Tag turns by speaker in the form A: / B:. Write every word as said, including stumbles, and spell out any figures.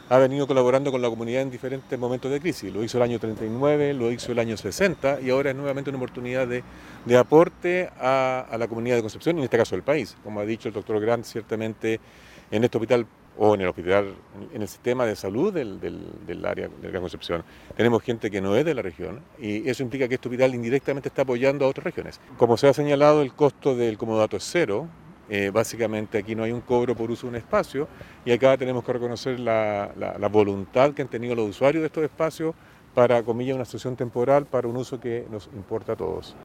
A: ha venido colaborando con la comunidad en diferentes momentos de crisis. Lo hizo el año treinta y nueve, lo hizo el año sesenta y ahora es nuevamente una oportunidad de, de aporte a, a la comunidad de Concepción, y en este caso del país. Como ha dicho el doctor Grant, ciertamente en este hospital o en el hospital, en el sistema de salud del, del, del área de la Concepción, tenemos gente que no es de la región y eso implica que este hospital indirectamente está apoyando a otras regiones. Como se ha señalado, el costo del comodato es cero. Eh, básicamente aquí no hay un cobro por uso de un espacio y acá tenemos que reconocer la, la, la voluntad que han tenido los usuarios de estos espacios para, comillas, una solución temporal para un uso que nos importa a todos.